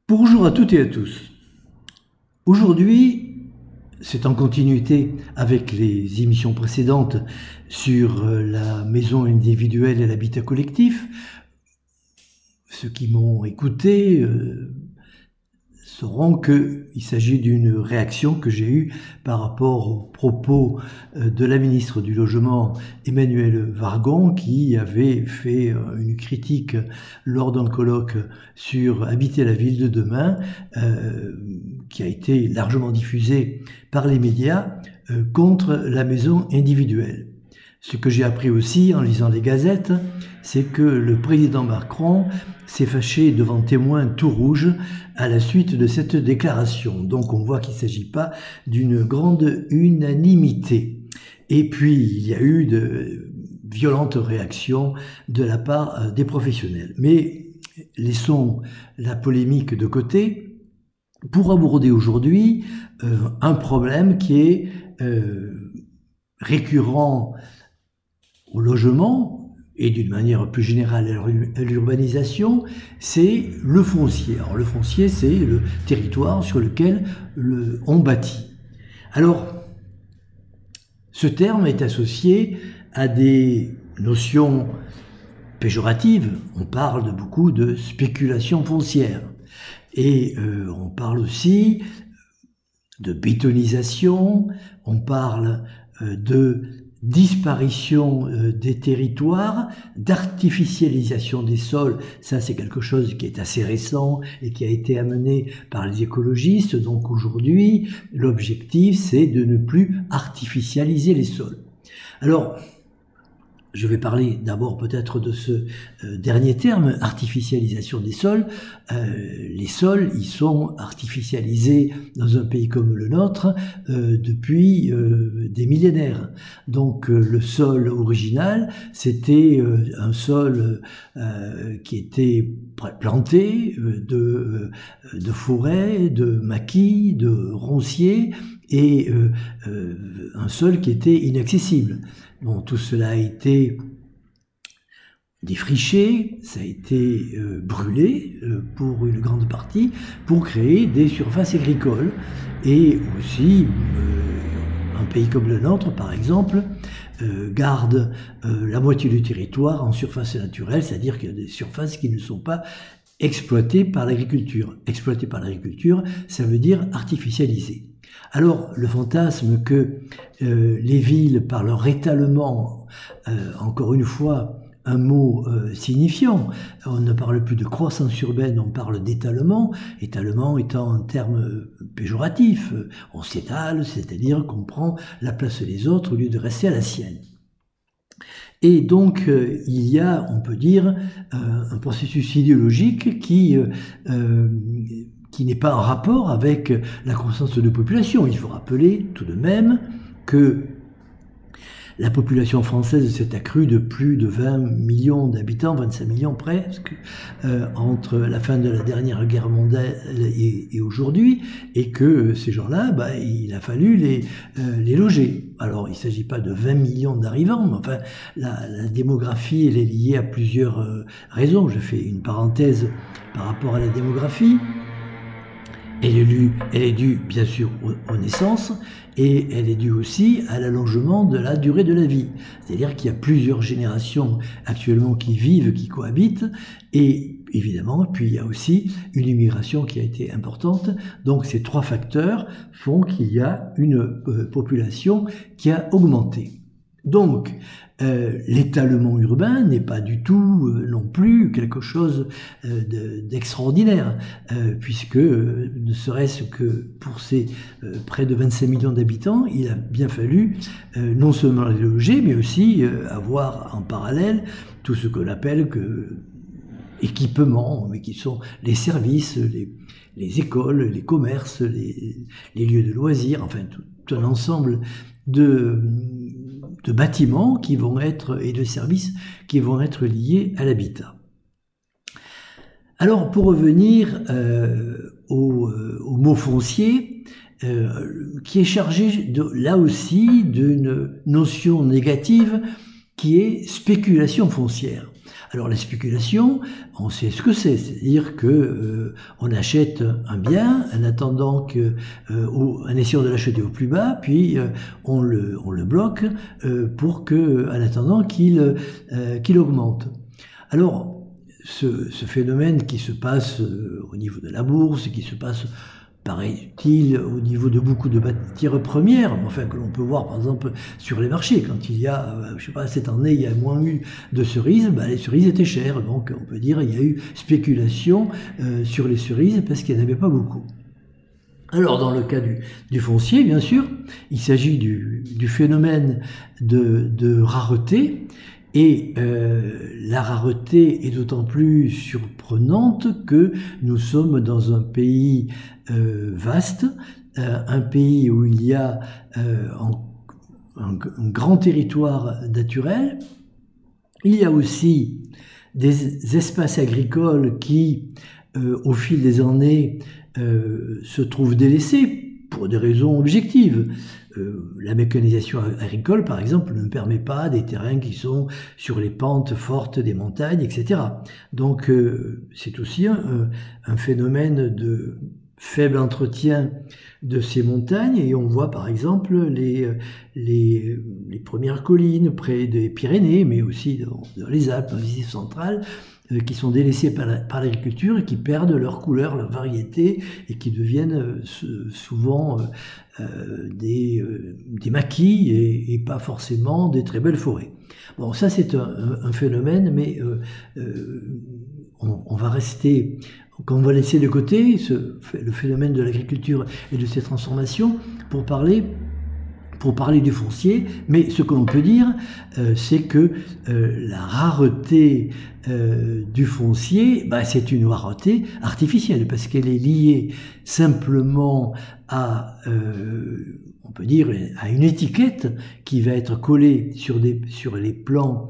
Bonjour à toutes et à tous. Aujourd'hui, c'est en continuité avec les émissions précédentes sur la maison individuelle et l'habitat collectif. Ceux qui m'ont écouté sauront qu'il s'agit d'une réaction que j'ai eue par rapport aux propos de la ministre du Logement, Emmanuelle Wargon, qui avait fait une critique lors d'un colloque sur Habiter la ville de demain, qui a été largement diffusée par les médias, contre la maison individuelle. Ce que j'ai appris aussi en lisant les gazettes, c'est que le président Macron s'est fâché devant témoins tout rouge à la suite de cette déclaration. Donc on voit qu'il ne s'agit pas d'une grande unanimité. Et puis il y a eu de violentes réactions de la part des professionnels. Mais laissons la polémique de côté pour aborder aujourd'hui un problème qui est récurrent au logement et d'une manière plus générale à l'urbanisation, c'est le foncier. Alors le foncier, c'est le territoire sur lequel on bâtit. Alors, ce terme est associé à des notions péjoratives. On parle beaucoup de spéculation foncière. Et on parle aussi de bétonisation, on parle de disparition des territoires, d'artificialisation des sols. Ça, c'est quelque chose qui est assez récent et qui a été amené par les écologistes. Donc aujourd'hui, l'objectif, c'est de ne plus artificialiser les sols. Alors, je vais parler d'abord peut-être de ce dernier terme, artificialisation des sols. Les sols, ils sont artificialisés dans un pays comme le nôtre depuis des millénaires. Donc le sol original, c'était un sol qui était planté de forêts, de maquis, de ronciers, et un sol qui était inaccessible. Bon, tout cela a été défriché, ça a été brûlé pour une grande partie pour créer des surfaces agricoles. Et aussi, un pays comme le nôtre, par exemple, garde la moitié du territoire en surface naturelle, c'est-à-dire qu'il y a des surfaces qui ne sont pas exploitées par l'agriculture. Exploitées par l'agriculture, ça veut dire artificialisées. Alors, le fantasme que les villes, par leur étalement, encore une fois, un mot signifiant, on ne parle plus de croissance urbaine, on parle d'étalement, étalement étant un terme péjoratif. On s'étale, c'est-à-dire qu'on prend la place des autres au lieu de rester à la sienne. Et donc, il y a, on peut dire, un processus idéologique qui n'est pas en rapport avec la croissance de population. Il faut rappeler tout de même que la population française s'est accrue de plus de 20 millions d'habitants, 25 millions presque, entre la fin de la dernière guerre mondiale et aujourd'hui, et que ces gens-là, il a fallu les loger. Alors, il ne s'agit pas de 20 millions d'arrivants, mais enfin, la démographie, elle est liée à plusieurs raisons. Je fais une parenthèse par rapport à la démographie. Elle est due, bien sûr, aux naissances, et elle est due aussi à l'allongement de la durée de la vie. C'est-à-dire qu'il y a plusieurs générations actuellement qui vivent, qui cohabitent, et évidemment, puis il y a aussi une immigration qui a été importante. Donc ces trois facteurs font qu'il y a une population qui a augmenté. Donc, l'étalement urbain n'est pas du tout non plus quelque chose d'extraordinaire, puisque ne serait-ce que pour ces près de 25 millions d'habitants, il a bien fallu non seulement les loger, mais aussi avoir en parallèle tout ce qu'on appelle équipements, mais qui sont les services, les écoles, les commerces, les lieux de loisirs, enfin tout un ensemble de bâtiments qui vont être, et de services qui vont être liés à l'habitat. Alors, pour revenir au mot foncier, qui est chargé là aussi d'une notion négative qui est spéculation foncière. Alors la spéculation, on sait ce que c'est-à-dire que on achète un bien en attendant que, en essayant de l'acheter au plus bas, puis on le bloque pour que, en attendant qu'il augmente. Alors ce phénomène qui se passe au niveau de la bourse, qui se passe, paraît-il, au niveau de beaucoup de matières premières, enfin que l'on peut voir par exemple sur les marchés, quand il y a, je sais pas, cette année il y a moins eu de cerises, les cerises étaient chères, donc on peut dire il y a eu spéculation sur les cerises parce qu'il n'y en avait pas beaucoup. Alors dans le cas du foncier, bien sûr, il s'agit du phénomène de rareté. Et la rareté est d'autant plus surprenante que nous sommes dans un pays vaste, un pays où il y a un grand territoire naturel. Il y a aussi des espaces agricoles qui, au fil des années, se trouvent délaissés pour des raisons objectives. La mécanisation agricole, par exemple, ne permet pas des terrains qui sont sur les pentes fortes des montagnes, etc. Donc, c'est aussi un phénomène de faible entretien de ces montagnes, et on voit par exemple les premières collines près des Pyrénées, mais aussi dans les Alpes, dans les Massif central, qui sont délaissés par l'agriculture et qui perdent leur couleur, leur variété, et qui deviennent souvent des maquis et pas forcément des très belles forêts. Bon, ça c'est un phénomène, mais on va rester, on va laisser de côté le phénomène de l'agriculture et de ses transformations pour parler du foncier, mais ce que l'on peut dire, c'est que la rareté du foncier, c'est une rareté artificielle, parce qu'elle est liée simplement à, on peut dire, à une étiquette qui va être collée sur les plans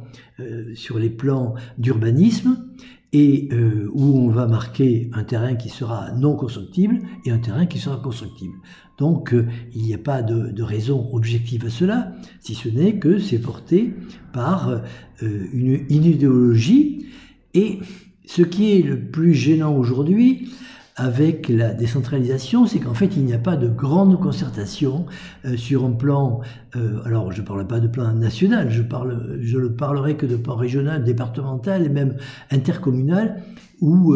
d'urbanisme, et où on va marquer un terrain qui sera non constructible et un terrain qui sera constructible. Donc il n'y a pas de raison objective à cela, si ce n'est que c'est porté par une idéologie. Et ce qui est le plus gênant aujourd'hui avec la décentralisation, c'est qu'en fait il n'y a pas de grande concertation sur un plan, alors je ne parle pas de plan national, je ne parlerai que de plan régional, départemental et même intercommunal, où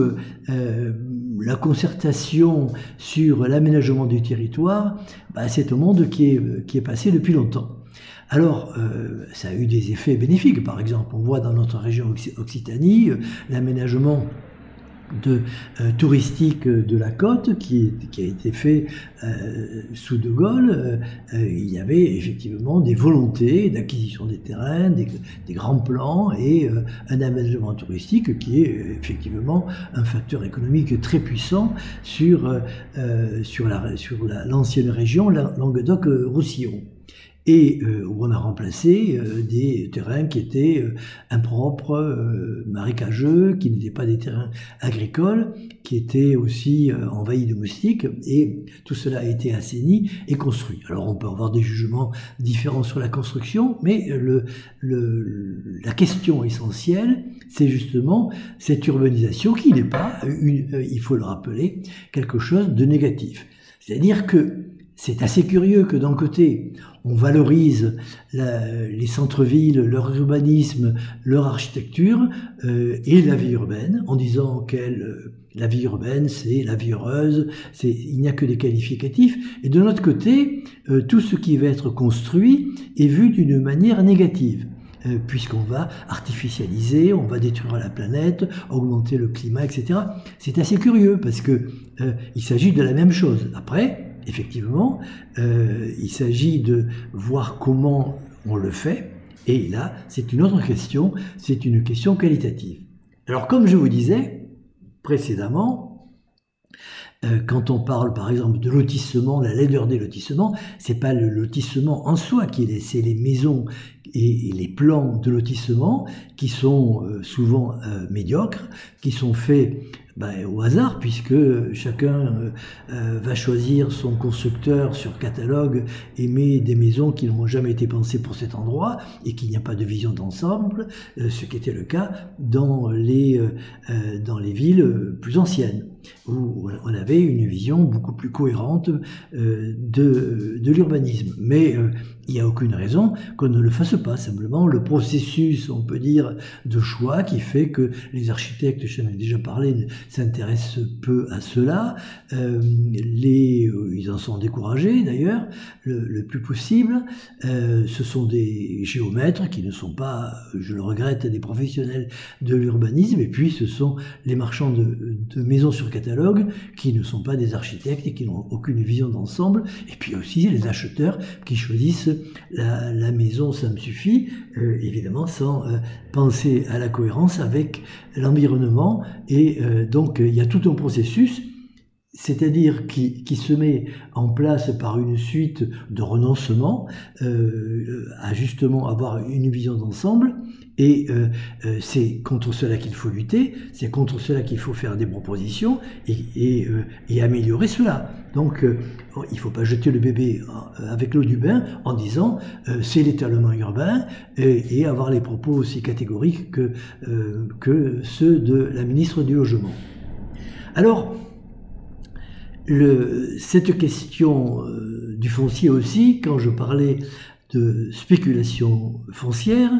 la concertation sur l'aménagement du territoire, c'est un monde qui est passé depuis longtemps. Alors, ça a eu des effets bénéfiques. Par exemple, on voit dans notre région Occitanie l'aménagement touristique de la côte qui a été fait sous De Gaulle. Il y avait effectivement des volontés d'acquisition des terrains, des grands plans et un aménagement touristique qui est effectivement un facteur économique très puissant sur l'ancienne région Languedoc-Roussillon. Et où on a remplacé des terrains qui étaient impropres, marécageux, qui n'étaient pas des terrains agricoles, qui étaient aussi envahis de moustiques, et tout cela a été assaini et construit. Alors on peut avoir des jugements différents sur la construction, mais la question essentielle, c'est justement cette urbanisation qui n'est pas, il faut le rappeler, quelque chose de négatif. C'est-à-dire que c'est assez curieux que d'un côté, on valorise les centres-villes, leur urbanisme, leur architecture et la vie urbaine, en disant que la vie urbaine, c'est la vie heureuse, il n'y a que des qualificatifs. Et de l'autre côté, tout ce qui va être construit est vu d'une manière négative. Puisqu'on va artificialiser, on va détruire la planète, augmenter le climat, etc. C'est assez curieux parce que il s'agit de la même chose. Après, effectivement, il s'agit de voir comment on le fait, et là, c'est une autre question, c'est une question qualitative. Alors, comme je vous disais précédemment, quand on parle par exemple de lotissement, la laideur des lotissements, c'est pas le lotissement en soi qui est, c'est les maisons et les plans de lotissement qui sont souvent médiocres, qui sont faits au hasard, puisque chacun va choisir son constructeur sur catalogue et met des maisons qui n'ont jamais été pensées pour cet endroit et qu'il n'y a pas de vision d'ensemble, ce qui était le cas dans les villes plus anciennes, où on avait une vision beaucoup plus cohérente de l'urbanisme. Mais il n'y a aucune raison qu'on ne le fasse pas. Simplement, le processus, on peut dire, de choix qui fait que les architectes, j'en ai déjà parlé, s'intéressent peu à cela. Ils en sont découragés, d'ailleurs, le plus possible. Ce sont des géomètres qui ne sont pas, je le regrette, des professionnels de l'urbanisme. Et puis, ce sont les marchands de maisons sur catalogue qui ne sont pas des architectes et qui n'ont aucune vision d'ensemble. Et puis aussi les acheteurs qui choisissent la maison, ça me suffit, évidemment sans penser à la cohérence avec l'environnement. Et donc il y a tout un processus, c'est-à-dire qui se met en place par une suite de renoncements à justement avoir une vision d'ensemble. Et c'est contre cela qu'il faut lutter, c'est contre cela qu'il faut faire des propositions et améliorer cela. Donc il ne faut pas jeter le bébé avec l'eau du bain en disant c'est l'étalement urbain et avoir les propos aussi catégoriques que ceux de la ministre du Logement. Alors, cette question du foncier aussi, quand je parlais de spéculation foncière,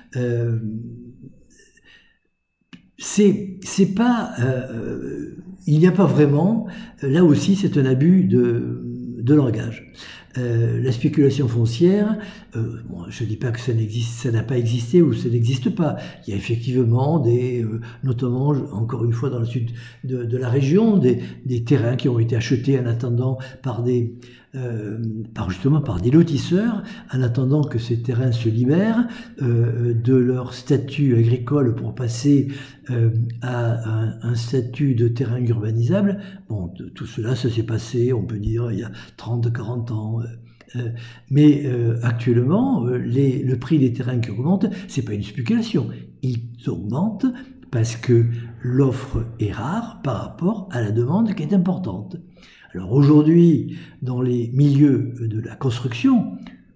c'est pas, il n'y a pas vraiment, là aussi c'est un abus de langage. La spéculation foncière, je ne dis pas que ça n'a pas existé ou ça n'existe pas. Il y a effectivement notamment encore une fois dans le sud de la région, des terrains qui ont été achetés en attendant par des lotisseurs, en attendant que ces terrains se libèrent de leur statut agricole pour passer à un statut de terrain urbanisable. Bon, tout cela, ça s'est passé, on peut dire, il y a 30-40 ans. Mais actuellement, le prix des terrains qui augmente, c'est pas une spéculation. Ils augmentent parce que l'offre est rare par rapport à la demande qui est importante. Alors aujourd'hui, dans les milieux de la construction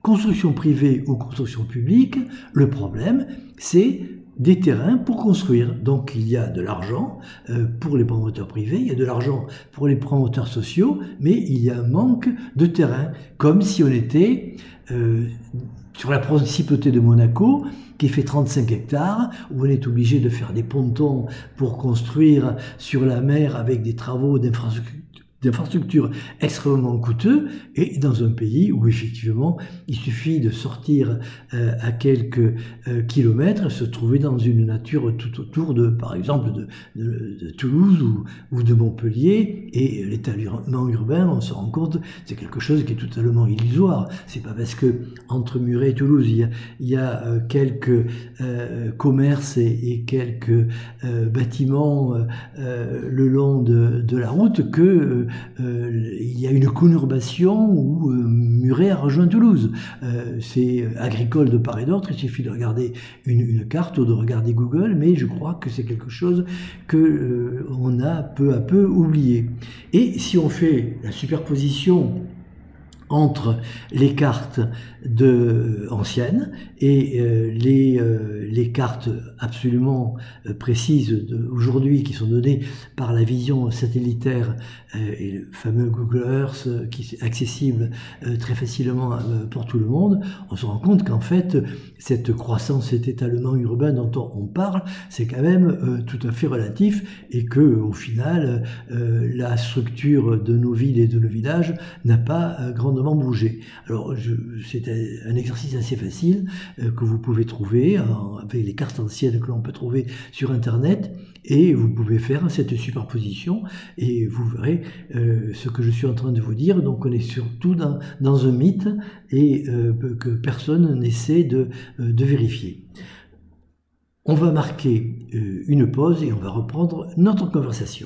privée ou construction publique, le problème, c'est des terrains pour construire. Donc il y a de l'argent pour les promoteurs privés, il y a de l'argent pour les promoteurs sociaux, mais il y a un manque de terrain, comme si on était sur la principauté de Monaco, qui fait 35 hectares, où on est obligé de faire des pontons pour construire sur la mer avec des travaux d'infrastructures extrêmement coûteux, et dans un pays où effectivement il suffit de sortir à quelques kilomètres et se trouver dans une nature tout autour par exemple de Toulouse ou de Montpellier, et l'étalement urbain, on se rend compte, c'est quelque chose qui est totalement illusoire. C'est pas parce que entre Muret et Toulouse il y a quelques commerces et quelques bâtiments le long de la route que il y a une conurbation où Muret a rejoint Toulouse. C'est agricole de part et d'autre, il suffit de regarder une carte ou de regarder Google, mais je crois que c'est quelque chose que on a peu à peu oublié. Et si on fait la superposition entre les cartes anciennes et les cartes absolument précises aujourd'hui qui sont données par la vision satellitaire et le fameux Google Earth qui est accessible très facilement pour tout le monde, on se rend compte qu'en fait cette croissance, cet étalement urbain dont on parle, c'est quand même tout à fait relatif, et que au final la structure de nos villes et de nos villages n'a pas grandement bougé. Alors c'est un exercice assez facile que vous pouvez trouver avec les cartes anciennes que l'on peut trouver sur internet, et vous pouvez faire cette superposition et vous verrez ce que je suis en train de vous dire. Donc on est surtout dans un mythe et que personne n'essaie de vérifier. On va marquer une pause et on va reprendre notre conversation.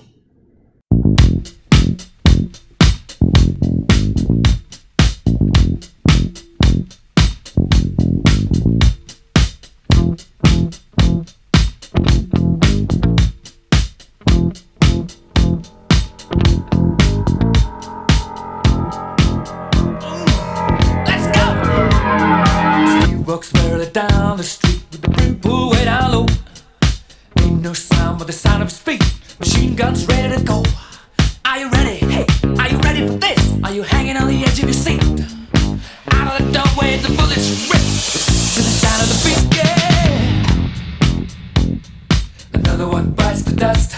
walks merrily down the street with the brim pulled way down low. Ain't no sound but the sound of his feet. Machine guns ready to go. Are you ready? Hey, are you ready for this? Are you hanging on the edge of your seat? Out of the doorway, the bullets rip to the sound of the beat. Yeah. Another one bites the dust.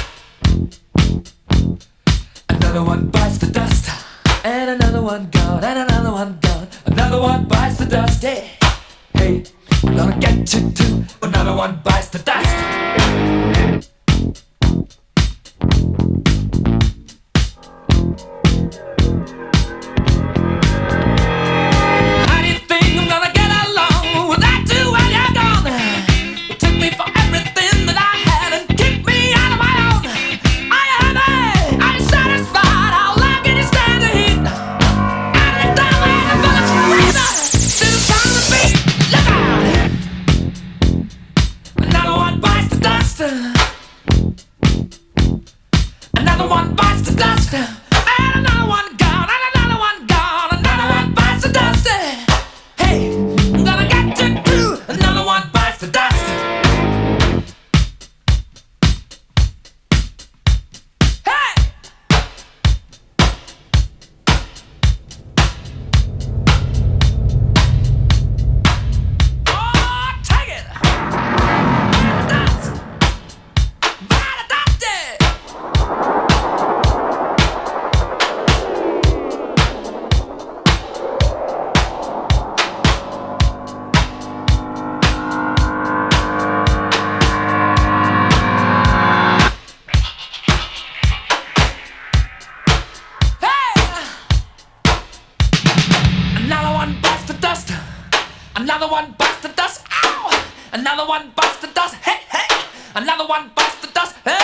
Another one bites the dust. And another one gone. And another one gone. Another one bites the dust. Hey, hey, I'm gonna get you too. Another one bites the dust. Another one bites the dust. And another one gone. And another one gone. Another one bites the dust. Hey, I'm gonna get you too. Another one bites the dust. Hey! Oh, take it! Dust! Bite the dust! Another one bites the dust. Ow! Another one bites the dust. Hey, hey! Another one bites the dust. Hey!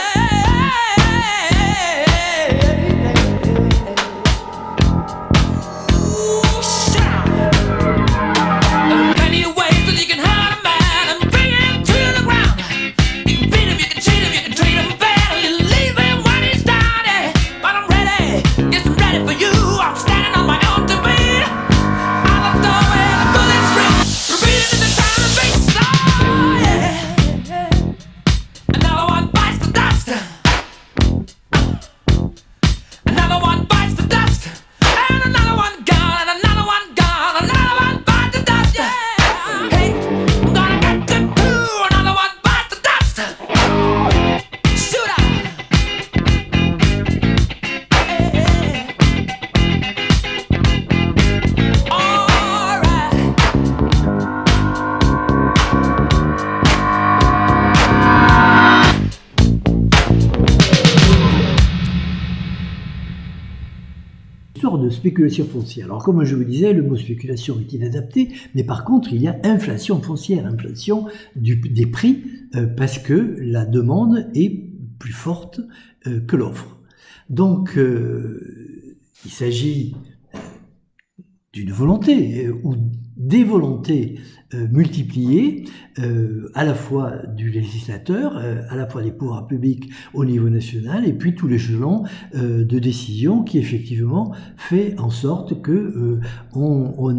Ooh, shout! There are plenty of ways that you can hurt a man and bring him to the ground. You can beat him, you can cheat him, you can treat him bad, or you leave him when he's down. But I'm ready, yes, I'm ready for you. I'm standing on my own to beat. De spéculation foncière. Alors comme je vous disais, le mot spéculation est inadapté, mais par contre il y a inflation foncière, inflation des prix, parce que la demande est plus forte que l'offre. Donc il s'agit d'une volonté ou des volontés multipliées à la fois du législateur, à la fois des pouvoirs publics au niveau national et puis tout l'échelon de décision qui effectivement fait en sorte que on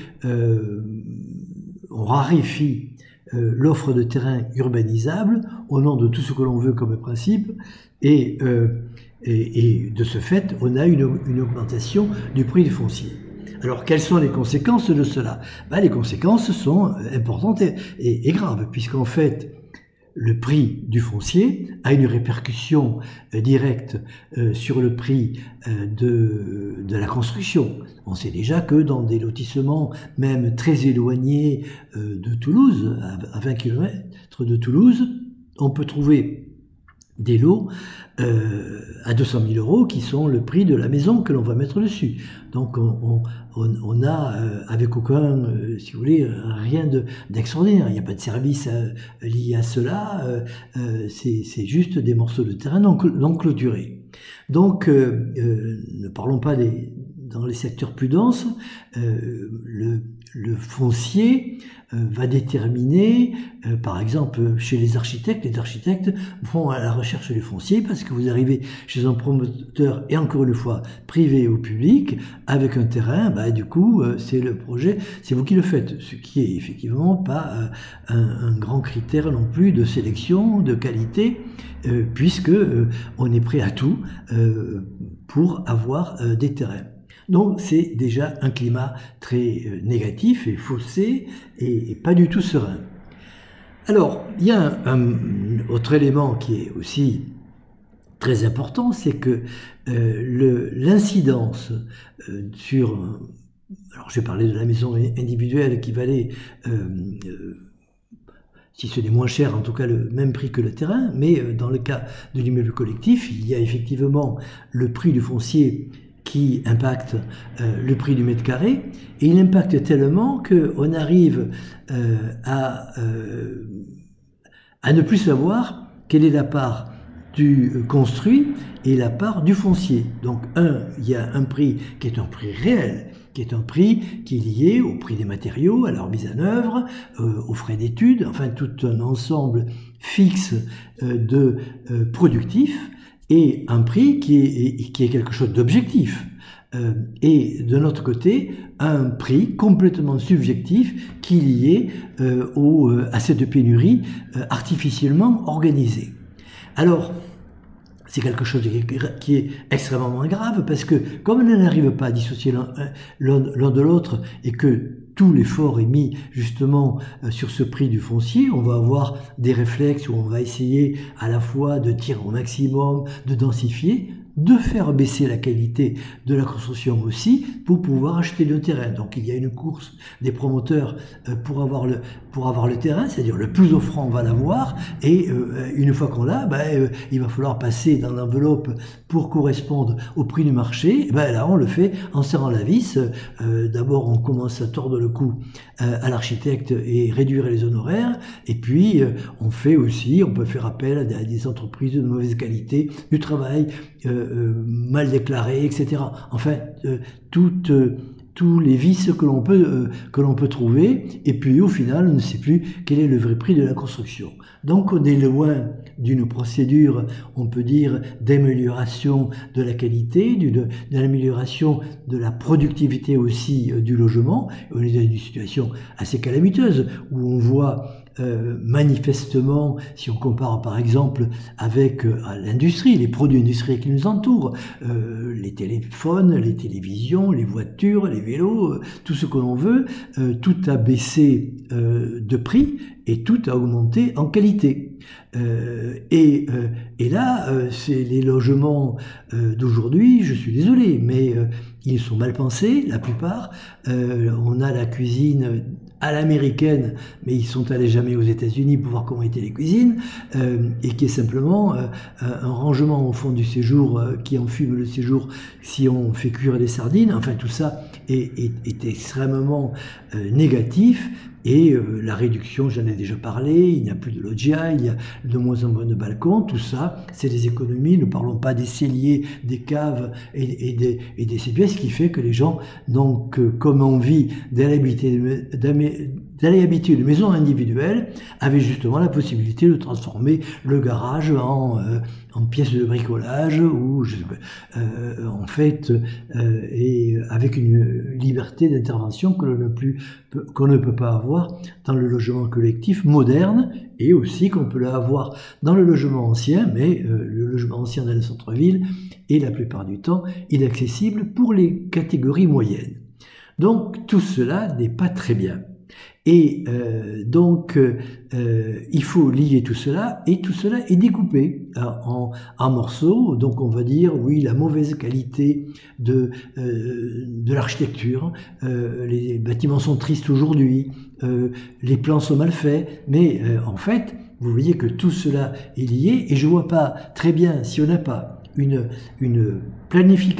raréfie l'offre de terrain urbanisable au nom de tout ce que l'on veut comme principe et de ce fait on a une augmentation du prix du foncier. Alors, quelles sont les conséquences de cela? Les conséquences sont importantes et graves, puisqu'en fait, le prix du foncier a une répercussion directe sur le prix de la construction. On sait déjà que dans des lotissements même très éloignés de Toulouse, à 20 km de Toulouse, on peut trouver des lots à 200 000 euros qui sont le prix de la maison que l'on va mettre dessus. Donc on a avec aucun, si vous voulez, rien d'extraordinaire. Il n'y a pas de service lié à cela. C'est juste des morceaux de terrain non clôturés. Donc ne parlons pas des dans les secteurs plus denses, le foncier va déterminer, par exemple, chez les architectes vont à la recherche du foncier parce que vous arrivez chez un promoteur, et encore une fois, privé ou public, avec un terrain, du coup, c'est le projet, c'est vous qui le faites, ce qui est effectivement pas un grand critère non plus de sélection, de qualité, puisque on est prêt à tout pour avoir des terrains. Donc c'est déjà un climat très négatif et faussé et pas du tout serein. Alors, il y a un autre élément qui est aussi très important, c'est que l'incidence sur... alors je vais parler de la maison individuelle qui valait... si ce n'est moins cher, en tout cas le même prix que le terrain, mais dans le cas de l'immeuble collectif, il y a effectivement le prix du foncier qui impacte le prix du mètre carré, et il impacte tellement qu'on arrive à ne plus savoir quelle est la part du construit et la part du foncier. Donc il y a un prix qui est un prix réel, qui est un prix qui est lié au prix des matériaux, à leur mise en œuvre, aux frais d'études, enfin tout un ensemble fixe de productifs, et un prix qui est quelque chose d'objectif. Et de notre côté, un prix complètement subjectif qui est lié à cette pénurie artificiellement organisée. Alors, c'est quelque chose qui est extrêmement grave parce que comme on n'arrive pas à dissocier l'un de l'autre et que tout l'effort est mis justement sur ce prix du foncier, on va avoir des réflexes où on va essayer à la fois de tirer au maximum, de densifier, de faire baisser la qualité de la construction aussi pour pouvoir acheter le terrain. Donc il y a une course des promoteurs pour avoir le terrain, c'est-à-dire le plus offrant va l'avoir, et une fois qu'on l'a, il va falloir passer dans l'enveloppe pour correspondre au prix du marché. Et là on le fait en serrant la vis. D'abord on commence à tordre le cou à l'architecte et réduire les honoraires, et puis on peut faire appel à des entreprises de mauvaise qualité, du travail mal déclaré, etc. Enfin, tous les vices que l'on peut trouver, et puis au final, on ne sait plus quel est le vrai prix de la construction. Donc on est loin d'une procédure, on peut dire, d'amélioration de la qualité, de l'amélioration de la productivité aussi du logement. On est dans une situation assez calamiteuse, où on voit manifestement, si on compare par exemple avec l'industrie, les produits industriels qui nous entourent, les téléphones, les télévisions, les voitures, les vélos, tout ce que l'on veut, tout a baissé de prix et tout a augmenté en qualité. Et là, c'est les logements d'aujourd'hui, je suis désolé, mais ils sont mal pensés, la plupart. On a la cuisine à l'américaine, mais ils sont allés jamais aux États-Unis pour voir comment étaient les cuisines, et qui est simplement un rangement au fond du séjour qui enfume le séjour si on fait cuire des sardines. Enfin, tout ça est extrêmement négatif. Et la réduction, j'en ai déjà parlé, il n'y a plus de loggia, il y a de moins en moins de balcons, tout ça, c'est des économies. Ne parlons pas des celliers, des caves et des CPS, ce qui fait que les gens n'ont que comme envie d'aller habiter une maison individuelle, avec justement la possibilité de transformer le garage en pièce de bricolage, ou et avec une liberté d'intervention qu'on ne peut pas avoir dans le logement collectif moderne, et aussi qu'on peut l'avoir dans le logement ancien, mais le logement ancien dans le centre-ville est la plupart du temps inaccessible pour les catégories moyennes. Donc tout cela n'est pas très bien. Et il faut lier tout cela, et tout cela est découpé en morceaux. Donc on va dire, oui, la mauvaise qualité de l'architecture, les bâtiments sont tristes aujourd'hui, les plans sont mal faits, mais en fait, vous voyez que tout cela est lié, et je vois pas très bien, si on n'a pas une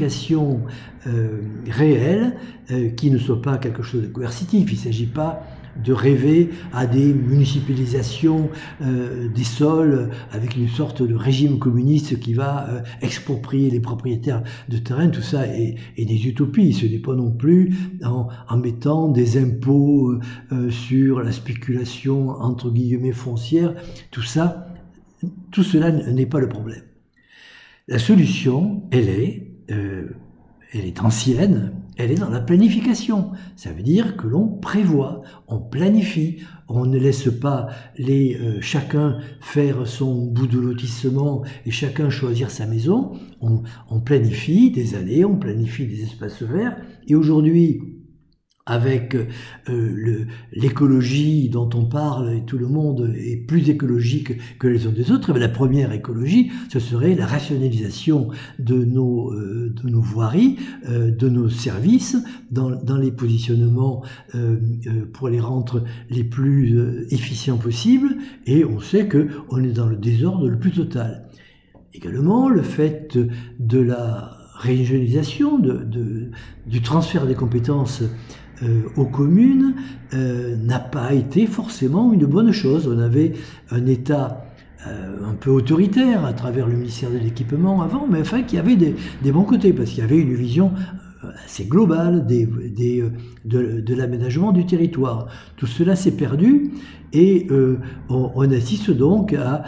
planification réelle, qui ne soit pas quelque chose de coercitif. Il ne s'agit pas de rêver à des municipalisations des sols avec une sorte de régime communiste qui va exproprier les propriétaires de terrain. Tout ça est des utopies. Ce n'est pas non plus en mettant des impôts sur la spéculation entre guillemets foncière. Tout cela n'est pas le problème. La solution, elle est ancienne, elle est dans la planification. Ça veut dire que l'on prévoit, on planifie, on ne laisse pas chacun faire son bout de lotissement et chacun choisir sa maison. On planifie des années, on planifie des espaces verts. Et aujourd'hui, avec l'écologie dont on parle, et tout le monde est plus écologique que les uns des autres, la première écologie, ce serait la rationalisation de nos voiries, de nos services, dans les positionnements pour les rendre les plus efficients possibles, et on sait qu'on est dans le désordre le plus total. Également, le fait de la régionalisation, du transfert des compétences aux communes n'a pas été forcément une bonne chose. On avait un État un peu autoritaire à travers le ministère de l'Équipement avant, mais enfin qui avait des bons côtés, parce qu'il y avait une vision assez globale de l'aménagement du territoire. Tout cela s'est perdu et on assiste donc à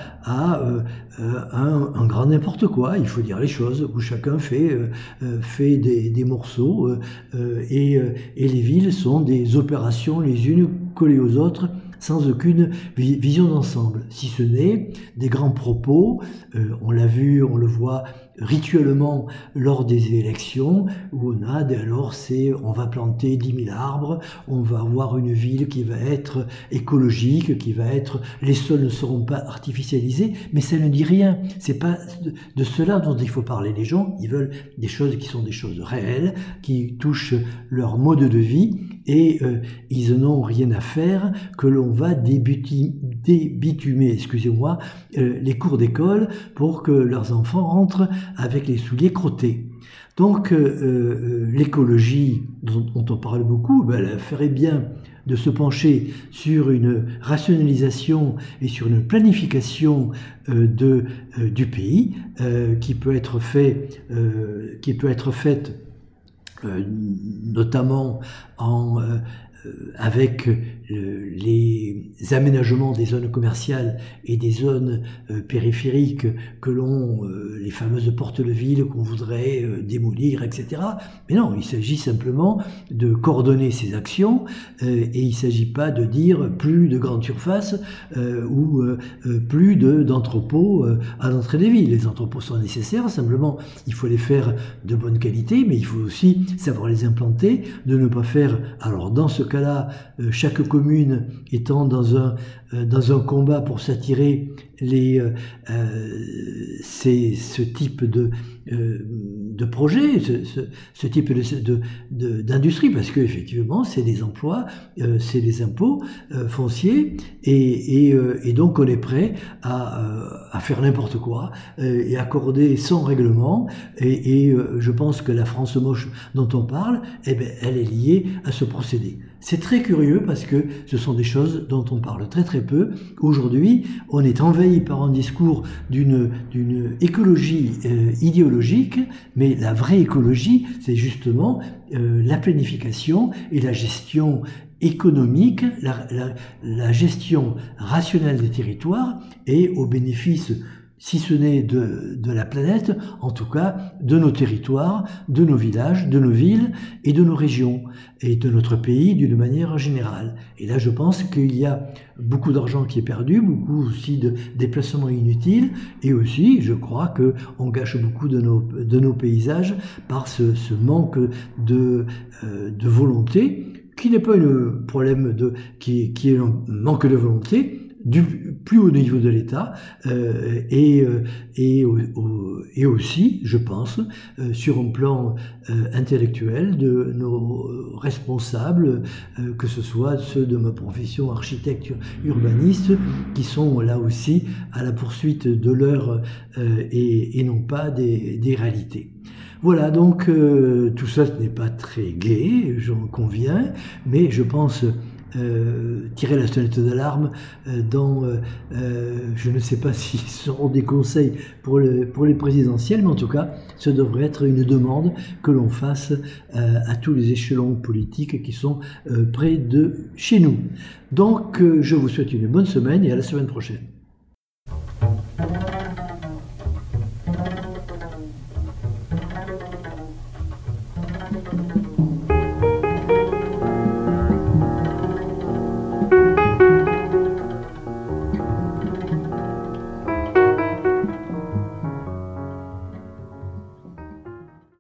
un grand n'importe quoi, il faut dire les choses, où chacun fait des morceaux et les villes sont des opérations les unes collées aux autres sans aucune vision d'ensemble, si ce n'est des grands propos. On l'a vu, on le voit rituellement lors des élections, où on va planter 10 000 arbres, on va avoir une ville qui va être écologique, les sols ne seront pas artificialisés, mais ça ne dit rien. C'est pas de cela dont il faut parler. Les gens, ils veulent des choses qui sont des choses réelles, qui touchent leur mode de vie, et ils n'ont rien à faire que l'on va débitumer, les cours d'école pour que leurs enfants rentrent avec les souliers crottés. Donc l'écologie dont on parle beaucoup, elle ferait bien de se pencher sur une rationalisation et sur une planification du pays qui peut être faite notamment avec les aménagements des zones commerciales et des zones périphériques les fameuses portes-de-ville qu'on voudrait démolir, etc. Mais non, il s'agit simplement de coordonner ces actions et il ne s'agit pas de dire plus de grandes surfaces ou plus d'entrepôts à l'entrée des villes. Les entrepôts sont nécessaires, simplement il faut les faire de bonne qualité, mais il faut aussi savoir les implanter, de ne pas faire... Alors dans ce cas-là, chaque commune étant dans un combat pour s'attirer ce type de projet, ce type d'industrie, parce que effectivement c'est des emplois, c'est des impôts fonciers, et donc on est prêt à faire n'importe quoi et accorder sans règlement, et je pense que la France moche dont on parle, elle est liée à ce procédé. C'est très curieux parce que ce sont des choses dont on parle très très peu. Aujourd'hui, on est envahi par un discours d'une écologie idéologique, mais la vraie écologie, c'est justement la planification et la gestion économique, la gestion rationnelle des territoires et au bénéfice, si ce n'est de la planète, en tout cas de nos territoires, de nos villages, de nos villes et de nos régions et de notre pays d'une manière générale. Et là, je pense qu'il y a beaucoup d'argent qui est perdu, beaucoup aussi de déplacements inutiles, et aussi, je crois qu'on gâche beaucoup de nos paysages par ce manque de volonté, qui n'est pas un problème qui est un manque de volonté, du plus haut niveau de l'État et aussi, je pense, sur un plan intellectuel de nos responsables, que ce soit ceux de ma profession architecte urbaniste, qui sont là aussi à la poursuite de l'heure et non pas des réalités. Voilà, donc tout ça ce n'est pas très gai, j'en conviens, mais je pense tirer la sonnette d'alarme je ne sais pas si ce seront des conseils pour les présidentielles, mais en tout cas, ce devrait être une demande que l'on fasse à tous les échelons politiques qui sont près de chez nous. Donc, je vous souhaite une bonne semaine et à la semaine prochaine.